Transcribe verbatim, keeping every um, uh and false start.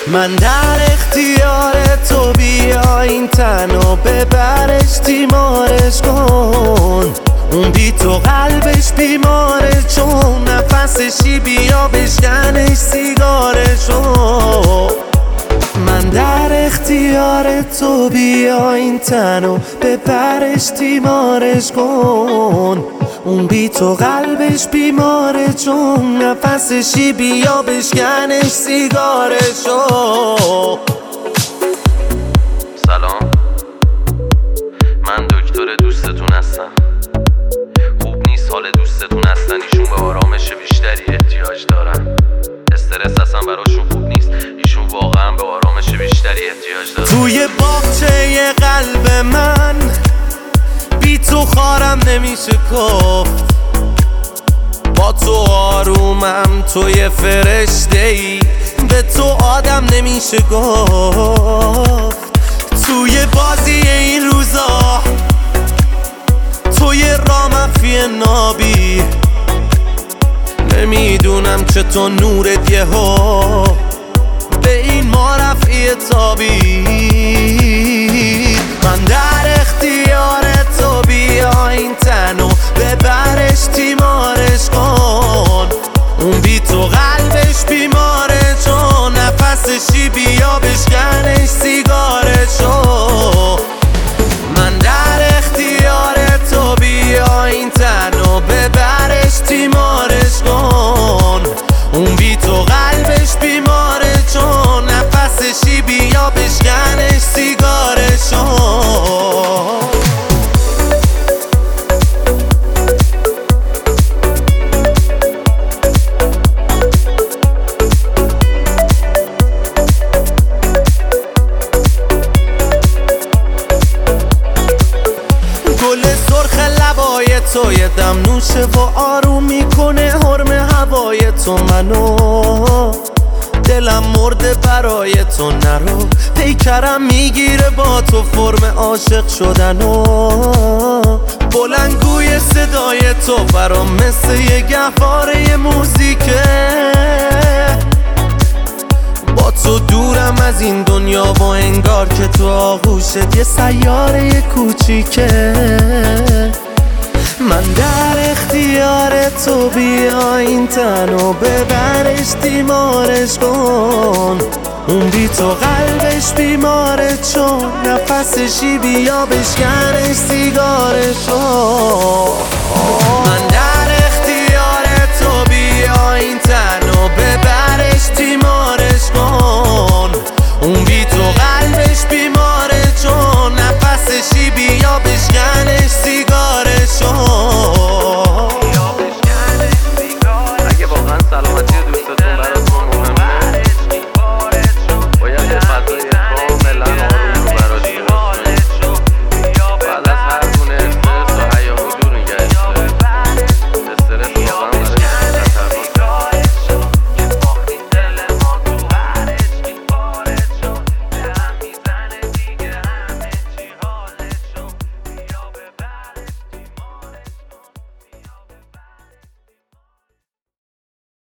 من در اختیار تو، بیا این تن و ببرش تیمارش کن. اون بی تو قلبش بیماره، چون نفسشی بیا بشکنش سیگارشو. من در اختیار تو، بیا این تن و ببرش تیمارش کن. اون بی تو قلبش بیماره، چون نفسشی بیا بشکنش سیگارشو. سلام، من دکتر دوستتون هستم. خوب نیست حال دوستتون هستن، ایشون به آرامش بیشتری احتیاج دارن. استرس اصلا براشون خوب نیست، ایشون واقعا به آرامش بیشتری احتیاج دارن. توی باغچه قلب من بی تو خارم نمیشه گفت. با تو آرومم، تو یه فرشته ای، به تو آدم نمیشه گفت. توی بازی این روزا توی رامفی نابی، نمیدونم چطور نورت یهو به این ما رفعی تابی. من در اختیار تو، بیا این تن و ببرش تیمارش کن. اون بی تو قلبش بیماره، چون نفسشی بیا بشکنش سیگارشو. من در اختیار تو، بیا این تن و ببرش تیمارش کن. اون بی تو قلبش بیماره، چون نفسشی بیا بشکنش سیگارشو. گل سرخ لبای تو یه دم نوشه و آروم میکنه حرم هوای تو منو. دلم مرده برای تو، نرو پیکرم میگیره با تو فرم عاشق شدنو. بلندگوی صدای تو برام مثل یه گهواره موزیکه. با تو دورم از این دنیا و انگار که تو آغوشت یه سیاره کوچیکه. من در اختیار تو، بیا این تن و ببرش تیمارش کن. اون بی تو قلبش بیماره، چون نفسشی بیا بشکنش سیگارشو. من در اختیار تو، بیا این تن و ببرش